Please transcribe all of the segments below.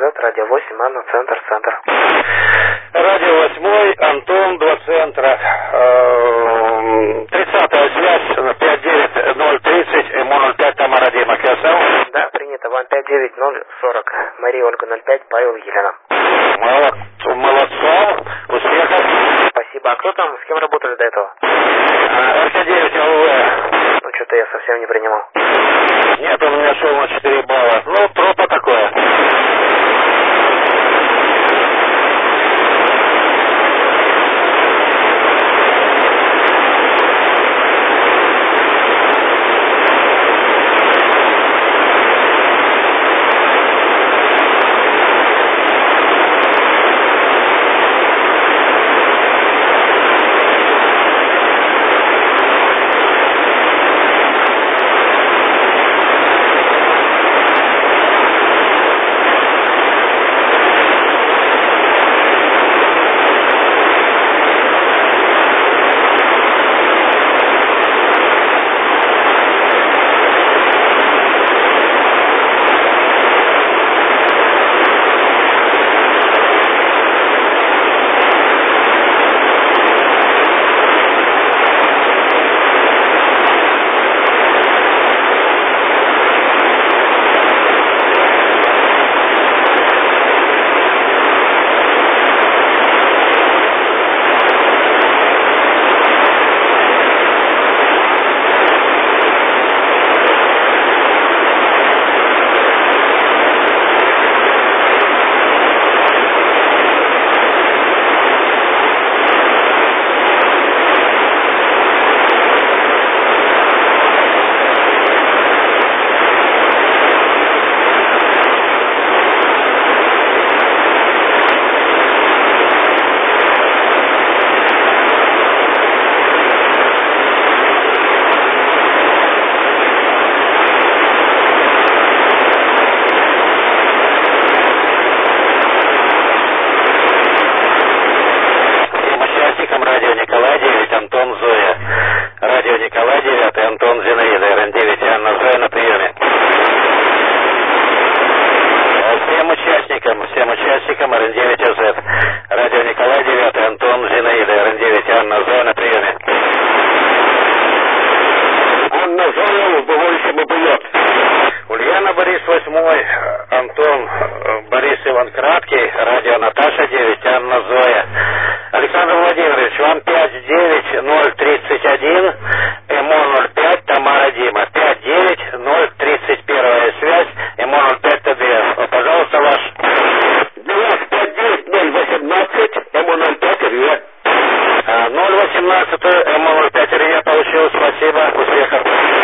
Z, радио 8, Анна, центр. Радио 8, Антон, 2 центра. 30-я связь, 59030, МО-05, Тамара Дима, Кесел. Да, принято, вам 59040, Мария Ольга 05, Павел Елена. Молодцом, успехов. Спасибо, а кто там, с кем работали до этого? РК-9 ЛВ. Ну, что-то я совсем не принимал. Нет, он у меня шел на 4 балла. Ну, тропа такое. Всем участникам РН9АЗ. Радио Николай 9, Антон, Зинаида, РН9, Анна, Зоя на приеме. Анна, Зоя, убывайся, бабует. Ульяна, Борис 8, Антон, Борис Иван Краткий, радио Наташа 9, Анна, Зоя. Александр Владимирович, вам 59031, МО-05, Тамара Дима. 59031 связь, МО-05 ТДС. Пожалуйста, ваш. 59018, МО-05 РЕ. 018, МО-05 РЕ получил, спасибо, успехов.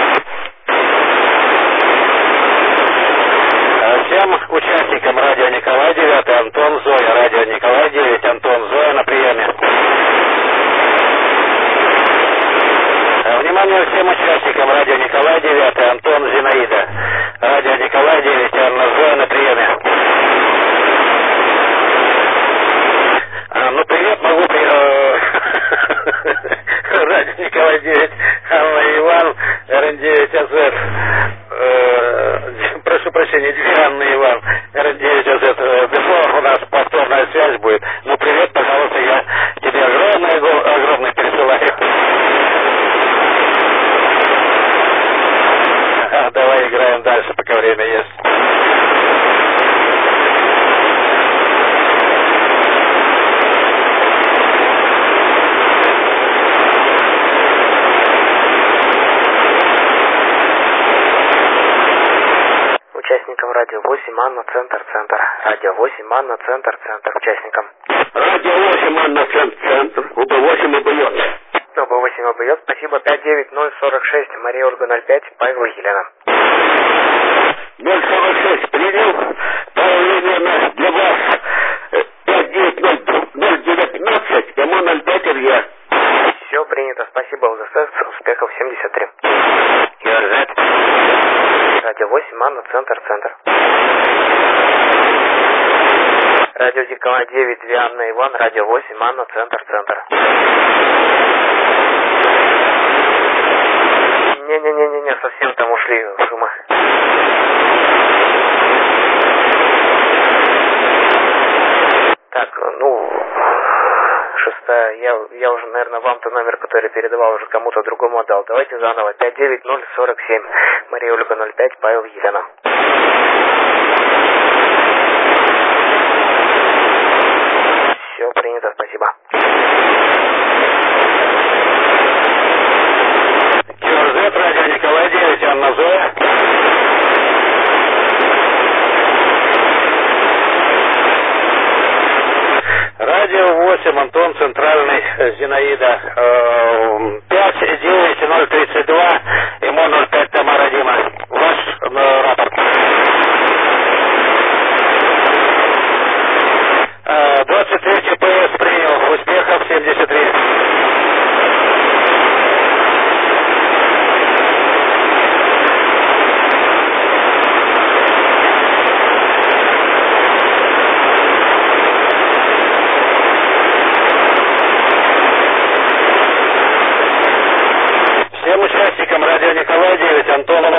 Всем участникам радио Николай 9, Антон, Зоя, радио Николай 9, Антон, Зоя на приеме. Внимание всем участникам радио Николай 9, Антон, Зинаида, радио Николай 9, Анна, Зоя на приеме. Ну привет, могу радио Николай 9, Анна и Иван, РН9АЗ. Прошу прощения, Анна и Иван, РН9АЗ. Безусловно, у нас повторная связь будет. Ну привет, пожалуйста, я тебе огромный пересылаю. Давай играем дальше, пока время есть. Участникам радио 8, Анна, центр. Радио 8, Анна, центр. Участникам. Радио 8, Анна, центр. УБ8 УБ. УБ8 УБ. Спасибо. 59046, Мария Ольга 05, Павел Елена. 046, принял. Павел Елена, для вас 59019, МО-05 РЕ. Все принято. Спасибо, УЗС. Успехов 73. ЮРЗ. Радио 8, Анна, центр. Радио Николай 9, Анна, Иван, радио 8, Анна, центр. Не, совсем там ушли шумы. Так, ну, шестая, я уже, наверное, вам-то номер, который передавал, уже кому-то другому отдал. Давайте заново, 59047, Мария Ольга 05, Павел Елена. Все принято, спасибо. КРЗ, радио Николай 9, Анна Зоя. Радио 8, Антон, Центральный, Зинаида, 59032, ему 05, Тамара, Дима. Ваш рапорт. 23 ПС принял, успехов 73. Всем участникам радио Николай 9, Антонова.